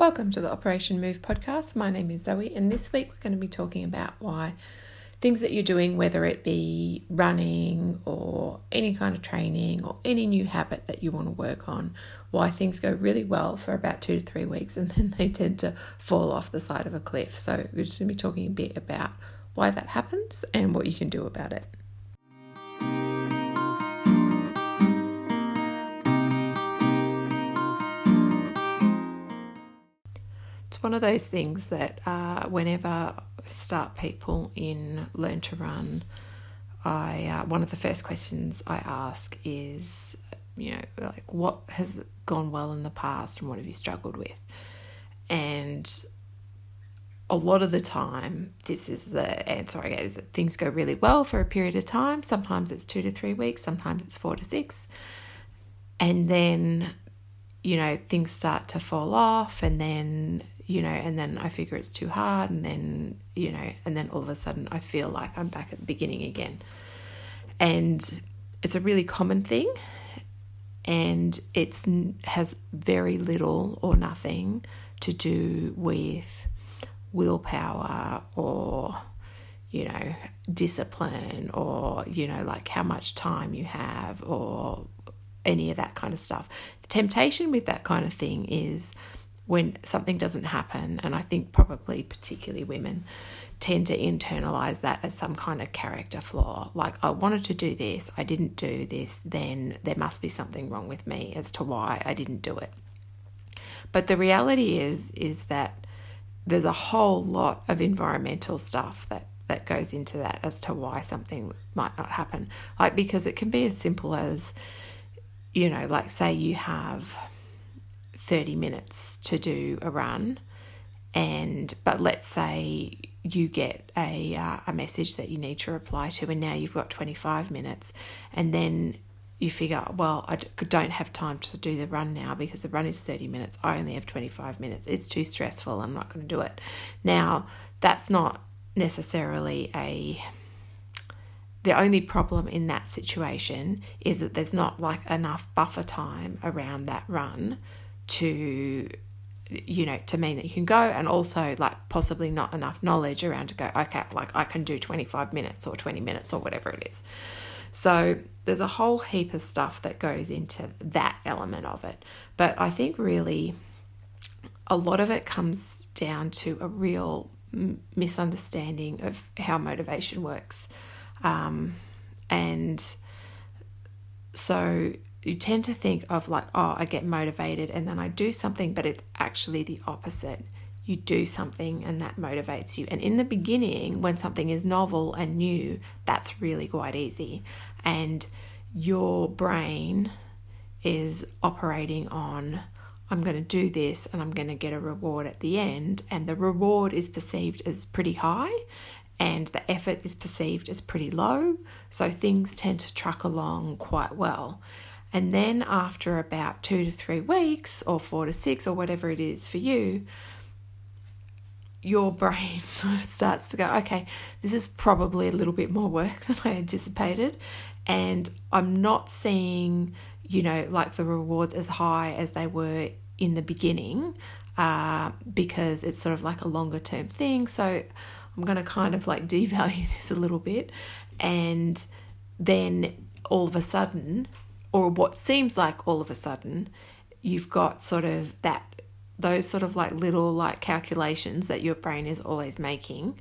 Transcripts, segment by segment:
Welcome to the Operation Move podcast. My name is Zoe, and this week we're going to be talking about why things that you're doing, whether it be running or any kind of training or any new habit that you want to work on, why things go really well for about 2 to 3 weeks and then they tend to fall off the side of a cliff. So we're just going to be talking a bit about why that happens and what you can do about it. One of those things that whenever I start people in Learn to Run, one of the first questions I ask is, what has gone well in the past and what have you struggled with? And a lot of the time, this is the answer I get, is that things go really well for a period of time. Sometimes it's 2 to 3 weeks, sometimes it's 4 to 6. And then, things start to fall off and then I figure it's too hard and then all of a sudden I feel like I'm back at the beginning again. And it's a really common thing and has very little or nothing to do with willpower or, discipline or, like how much time you have or any of that kind of stuff. The temptation with that kind of thing is when something doesn't happen, and I think probably particularly women tend to internalize that as some kind of character flaw. Like, I wanted to do this, I didn't do this, then there must be something wrong with me as to why I didn't do it. But the reality is that there's a whole lot of environmental stuff that goes into that as to why something might not happen. Like, because it can be as simple as, like say you have 30 minutes to do a run, but let's say you get a message that you need to reply to, and now you've got 25 minutes, and then you figure, well, I don't have time to do the run now because the run is 30 minutes. I only have 25 minutes. It's too stressful. I'm not going to do it. Now, that's not necessarily the only problem in that situation is that there's not like enough buffer time around that run to mean that you can go, and also like possibly not enough knowledge around to go, okay, like I can do 25 minutes or 20 minutes or whatever it is. So there's a whole heap of stuff that goes into that element of it. But I think really a lot of it comes down to a real misunderstanding of how motivation works. And so you tend to think of like, oh, I get motivated and then I do something, but it's actually the opposite. You do something and that motivates you. And in the beginning, when something is novel and new, that's really quite easy. And your brain is operating on, I'm going to do this and I'm going to get a reward at the end. And the reward is perceived as pretty high and the effort is perceived as pretty low. So things tend to truck along quite well. And then after about 2 to 3 weeks or 4 to 6 or whatever it is for you, your brain sort of starts to go, okay, this is probably a little bit more work than I anticipated. And I'm not seeing, like the rewards as high as they were in the beginning because it's sort of like a longer term thing. So I'm going to kind of like devalue this a little bit. And then all of a sudden, or what seems like all of a sudden, you've got sort of those sort of like little like calculations that your brain is always making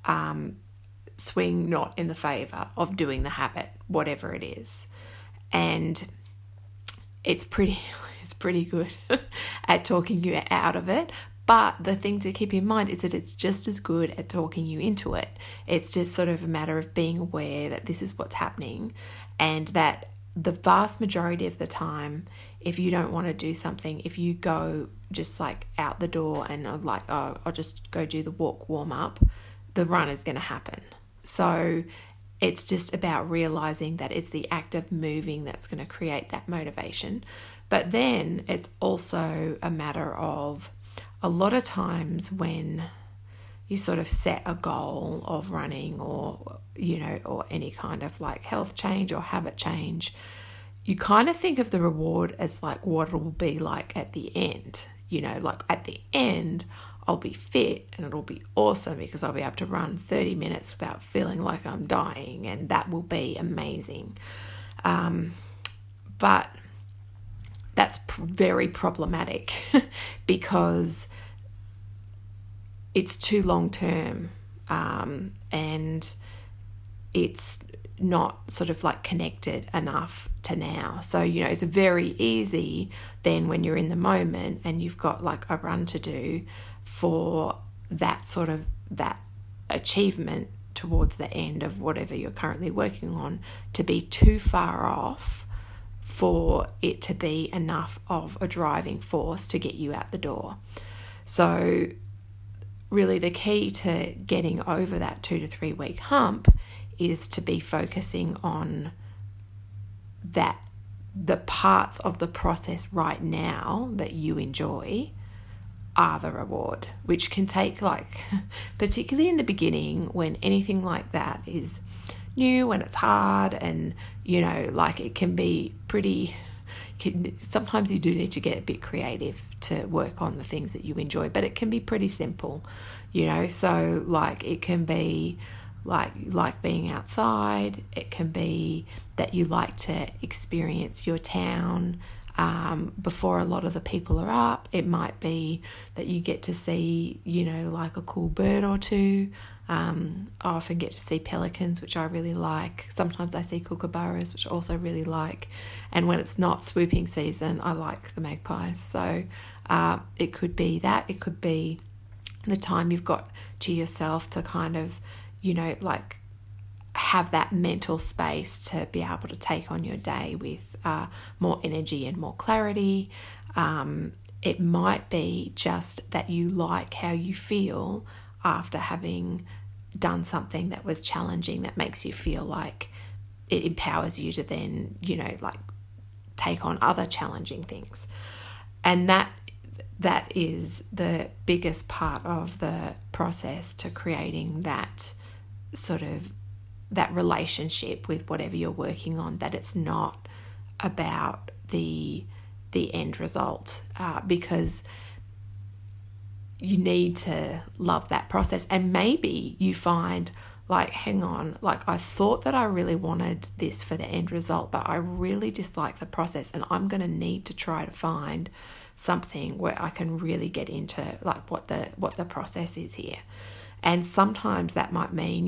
swing not in the favour of doing the habit, whatever it is. And it's pretty good at talking you out of it. But the thing to keep in mind is that it's just as good at talking you into it. It's just sort of a matter of being aware that this is what's happening, and that the vast majority of the time, if you don't want to do something, if you go just like out the door and like, oh, I'll just go do the walk warm up, the run is going to happen. So it's just about realizing that it's the act of moving that's going to create that motivation. But then it's also a matter of a lot of times when you sort of set a goal of running or, or any kind of like health change or habit change, you kind of think of the reward as like what it will be like at the end. like at the end, I'll be fit and it'll be awesome because I'll be able to run 30 minutes without feeling like I'm dying, and that will be amazing. But that's very problematic because it's too long term, and it's not sort of like connected enough to now. So, it's very easy then when you're in the moment and you've got like a run to do for that achievement towards the end of whatever you're currently working on, to be too far off for it to be enough of a driving force to get you out the door. So really the key to getting over that 2 to 3 week hump is to be focusing on that the parts of the process right now that you enjoy are the reward, which can take particularly in the beginning when anything like that is new and it's hard, and it can be pretty, sometimes you do need to get a bit creative to work on the things that you enjoy, but it can be pretty simple, so it can be like being outside. It can be that you like to experience your town before a lot of the people are up. It might be that you get to see, a cool bird or two. I often get to see pelicans, which I really like. Sometimes I see kookaburras, which I also really like. And when it's not swooping season, I like the magpies. So it could be that. It could be the time you've got to yourself to kind of, have that mental space to be able to take on your day with more energy and more clarity. It might be just that you like how you feel after having done something that was challenging, that makes you feel like it empowers you to then, take on other challenging things. And that is the biggest part of the process to creating that sort of that relationship with whatever you're working on, that it's not about the end result, because you need to love that process. And maybe you find hang on, I thought that I really wanted this for the end result, but I really dislike the process, and I'm going to need to try to find something where I can really get into what the process is here. And sometimes that might mean,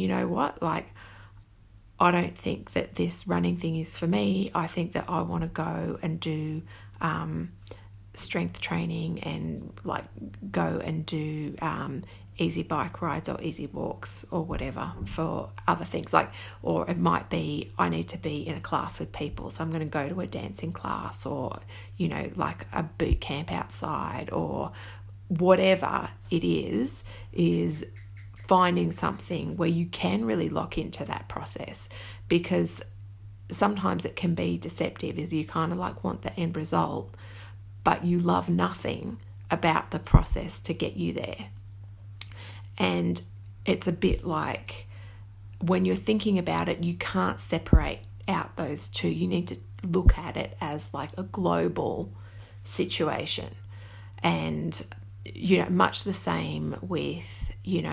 I don't think that this running thing is for me. I think that I want to go and do strength training and go and do easy bike rides or easy walks or whatever for other things. Or it might be I need to be in a class with people, so I'm going to go to a dancing class, or a boot camp outside, or whatever it is finding something where you can really lock into that process, because sometimes it can be deceptive, is you kind of want the end result, but you love nothing about the process to get you there. And it's a bit like when you're thinking about it, you can't separate out those two. You need to look at it as a global situation. And much the same with,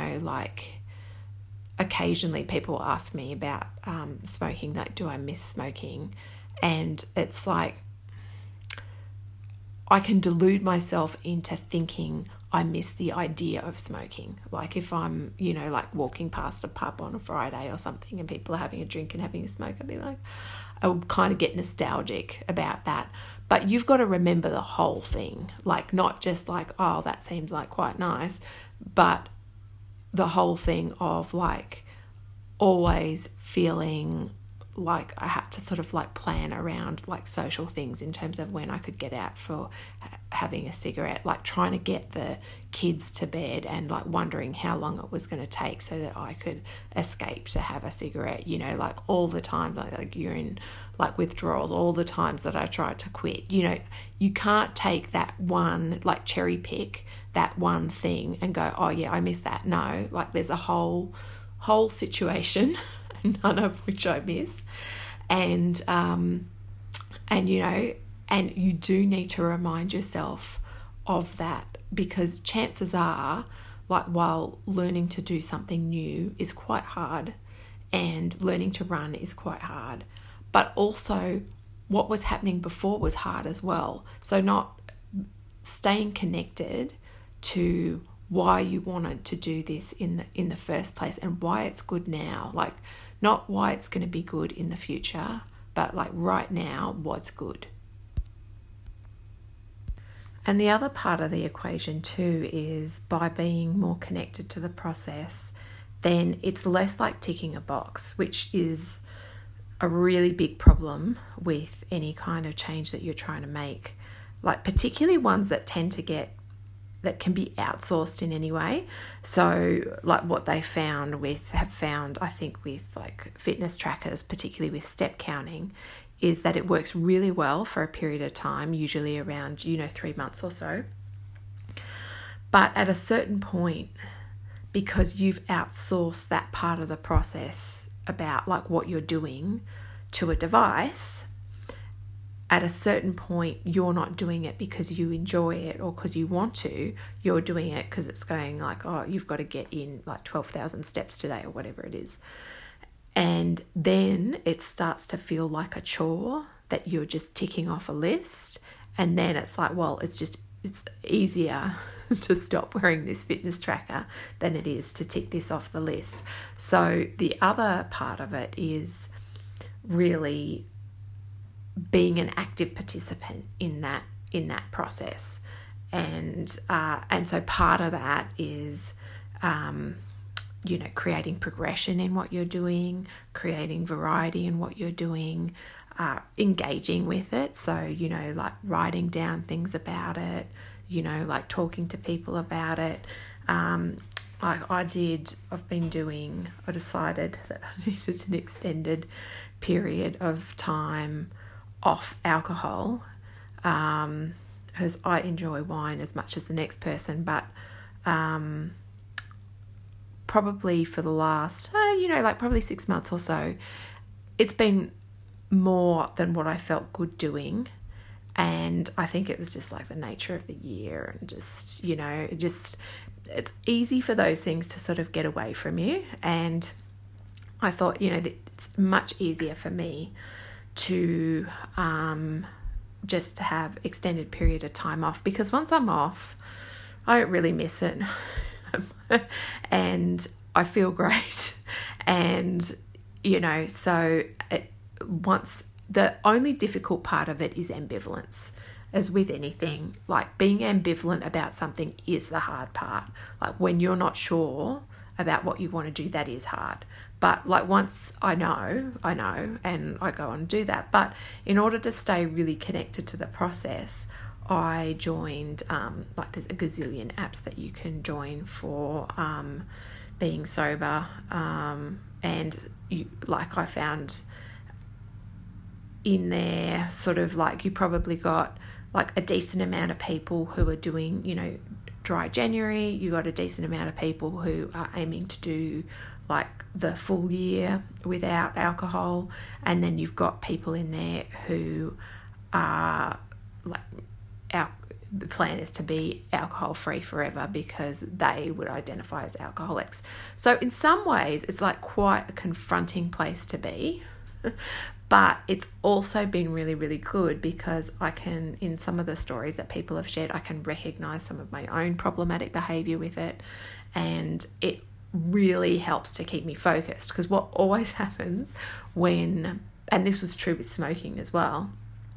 occasionally people ask me about smoking, do I miss smoking? And it's I can delude myself into thinking I miss the idea of smoking. If I'm, walking past a pub on a Friday or something and people are having a drink and having a smoke, I'll kind of get nostalgic about that. But you've got to remember the whole thing, not just oh, that seems quite nice, but the whole thing of always feeling like I had to sort of plan around social things in terms of when I could get out for having a cigarette, trying to get the kids to bed and wondering how long it was going to take so that I could escape to have a cigarette, all the times you're in withdrawals, all the times that I tried to quit. You can't take that one, cherry pick that one thing and go, oh yeah, I miss that. No, there's a whole situation, none of which I miss. And you do need to remind yourself of that, because chances are, like, while learning to do something new is quite hard and learning to run is quite hard, but also what was happening before was hard as well. So not staying connected to why you wanted to do this in the first place and why it's good now, like not why it's going to be good in the future, but like right now, what's good. And the other part of the equation too is by being more connected to the process, then it's less like ticking a box, which is a really big problem with any kind of change that you're trying to make, like particularly ones that that can be outsourced in any way. So like what they have found, I think with like fitness trackers, particularly with step counting, is that it works really well for a period of time, usually around, 3 months or so. But at a certain point, because you've outsourced that part of the process about like what you're doing to a device, at a certain point, you're not doing it because you enjoy it or because you want to. You're doing it because it's going like, oh, you've got to get in like 12,000 steps today or whatever it is. And then it starts to feel like a chore that you're just ticking off a list. And then it's like, well, it's easier to stop wearing this fitness tracker than it is to tick this off the list. So the other part of it is really being an active participant in that process. And so part of that is creating progression in what you're doing, creating variety in what you're doing, engaging with it. So, like writing down things about it, like talking to people about it. I decided that I needed an extended period of time off alcohol, because I enjoy wine as much as the next person, but probably for the last, probably 6 months or so, it's been more than what I felt good doing. And I think it was just like the nature of the year and just, it's easy for those things to sort of get away from you. And I thought, it's much easier for me to just to have extended period of time off, because once I'm off, I don't really miss it. And I feel great. And, so the only difficult part of it is ambivalence. As with anything, like being ambivalent about something is the hard part. Like when you're not sure about what you want to do, that is hard. But like once I know, and I go and do that. But in order to stay really connected to the process, I joined, there's a gazillion apps that you can join for being sober. And I found in there sort of like you probably got like a decent amount of people who are doing, dry January. You got a decent amount of people who are aiming to do like the full year without alcohol. And then you've got people in there who are like, the plan is to be alcohol free forever because they would identify as alcoholics. So in some ways it's like quite a confronting place to be. But it's also been really, really good because I can, in some of the stories that people have shared, I can recognize some of my own problematic behavior with it. And it really helps to keep me focused, because what always happens and this was true with smoking as well,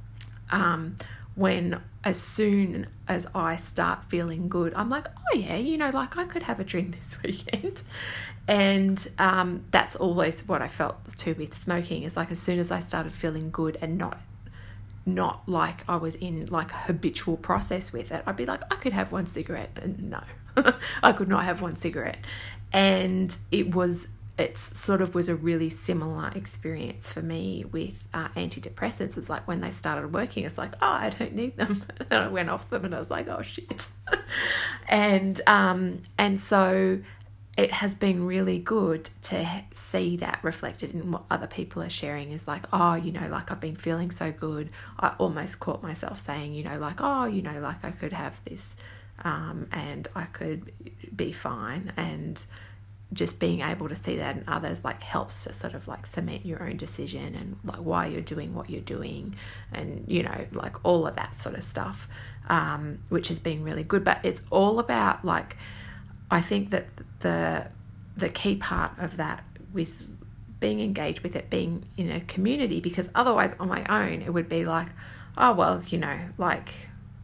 when as soon as I start feeling good, I'm like, oh yeah, I could have a drink this weekend. And that's always what I felt too with smoking, is like as soon as I started feeling good and not like I was in like a habitual process with it, I'd be like, I could have one cigarette. And no, I could not have one cigarette. And it was a really similar experience for me with antidepressants. It's like when they started working, it's like, oh, I don't need them. And I went off them and I was like, oh shit. And so it has been really good to see that reflected in what other people are sharing, is like, oh, like I've been feeling so good. I almost caught myself saying, like, oh, like I could have this and I could be fine. And just being able to see that in others like helps to sort of like cement your own decision and like why you're doing what you're doing, and like all of that sort of stuff, which has been really good. But it's all about, like, I think that the key part of that was being engaged with it, being in a community, because otherwise on my own it would be like, oh well, like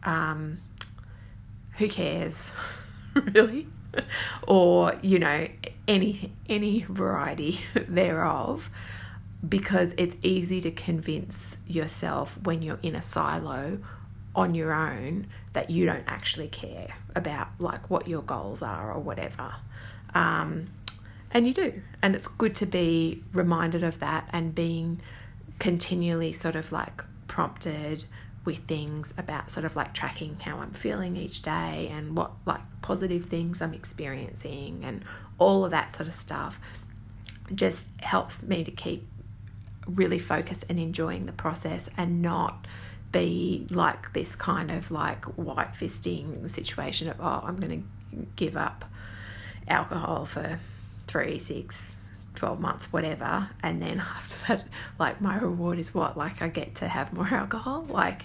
who cares really? Or any variety thereof, because it's easy to convince yourself when you're in a silo on your own that you don't actually care about like what your goals are or whatever, and you do. And it's good to be reminded of that and being continually sort of like prompted with things about sort of like tracking how I'm feeling each day and what like positive things I'm experiencing, and all of that sort of stuff just helps me to keep really focused and enjoying the process, and not be like this kind of like white fisting situation of, oh, I'm going to give up alcohol for 3, 6, 12 months, whatever, and then after that, like, my reward is what? Like, I get to have more alcohol? Like,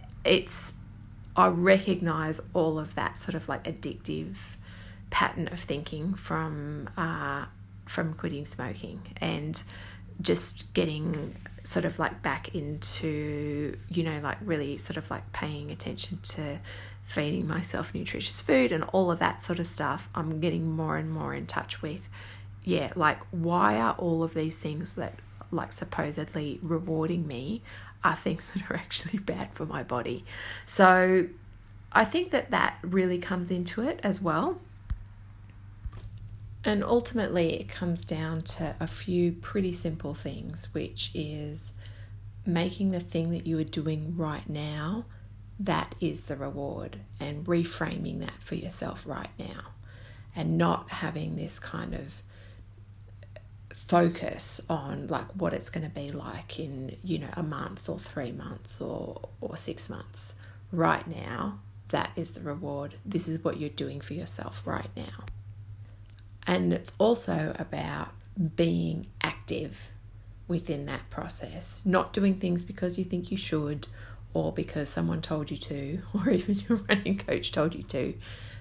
I recognize all of that sort of like addictive pattern of thinking from quitting smoking, and just getting sort of like back into, like really sort of like paying attention to feeding myself nutritious food and all of that sort of stuff. I'm getting more and more in touch with, like, why are all of these things that like supposedly rewarding me are things that are actually bad for my body? So I think that really comes into it as well. And ultimately it comes down to a few pretty simple things, which is making the thing that you are doing right now, that is the reward, and reframing that for yourself right now, and not having this kind of focus on like what it's going to be like in a month or 3 months or 6 months. Right now, that is the reward. This is what you're doing for yourself right now. And it's also about being active within that process, not doing things because you think you should, or because someone told you to, or even your running coach told you to.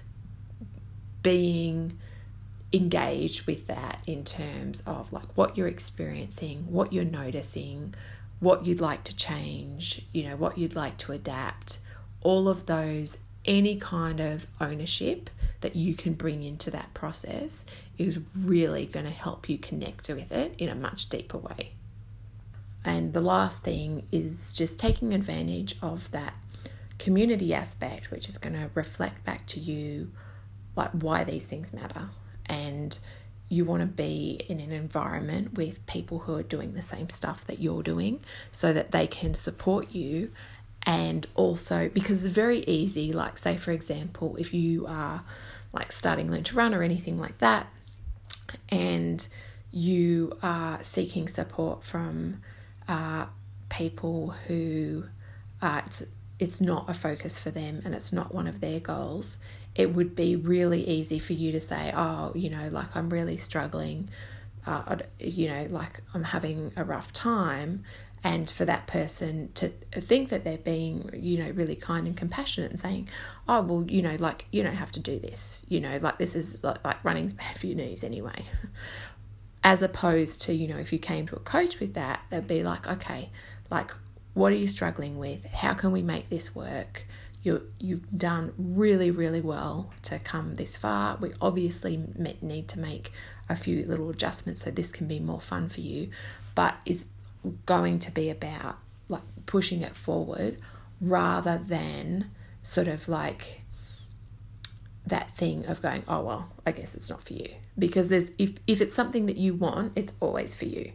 Being engaged with that in terms of like what you're experiencing, what you're noticing, what you'd like to change, what you'd like to adapt, all of those, any kind of ownership that you can bring into that process is really going to help you connect with it in a much deeper way. And the last thing is just taking advantage of that community aspect, which is going to reflect back to you like why these things matter. And you want to be in an environment with people who are doing the same stuff that you're doing, so that they can support you. And also, because it's very easy, like say for example, if you are like starting Learn to Run or anything like that, and you are seeking support from people who it's not a focus for them and it's not one of their goals, it would be really easy for you to say, oh, like I'm really struggling, like I'm having a rough time. And for that person to think that they're being, really kind and compassionate and saying, oh, well, like you don't have to do this, like this is like running's bad for your knees anyway. As opposed to, if you came to a coach with that, they'd be like, okay, like what are you struggling with? How can we make this work? You've done really, really well to come this far. We obviously need to make a few little adjustments so this can be more fun for you, but is going to be about like pushing it forward rather than sort of like that thing of going, oh, well, I guess it's not for you. Because if it's something that you want, it's always for you.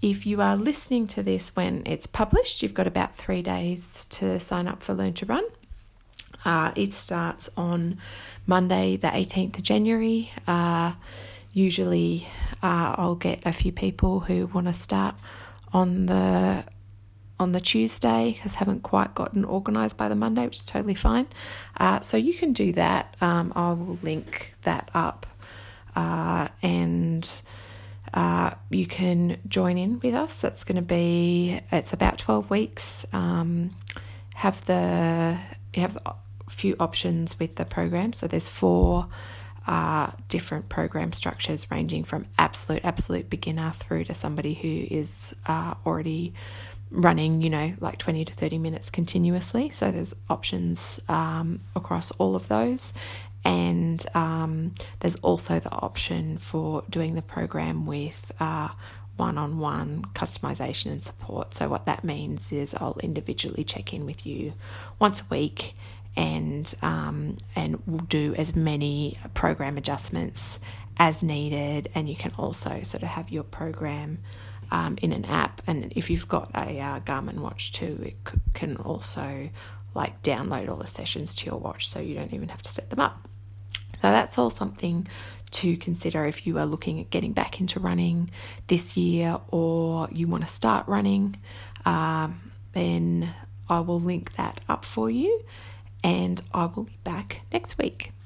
If you are listening to this when it's published, you've got about 3 days to sign up for Learn to Run. It starts on Monday, the 18th of January. Usually I'll get a few people who want to start on the Tuesday because haven't quite gotten organised by the Monday, which is totally fine. So you can do that. I will link that up and you can join in with us. It's about 12 weeks. You have a few options with the program. So there's 4 different program structures ranging from absolute beginner through to somebody who is already running, like 20 to 30 minutes continuously. So there's options across all of those. And there's also the option for doing the program with one-on-one customization and support. So what that means is I'll individually check in with you once a week and we'll do as many program adjustments as needed. And you can also sort of have your program in an app. And if you've got a Garmin watch too, it can also like download all the sessions to your watch, so you don't even have to set them up. So that's all something to consider if you are looking at getting back into running this year or you want to start running. Then I will link that up for you and I will be back next week.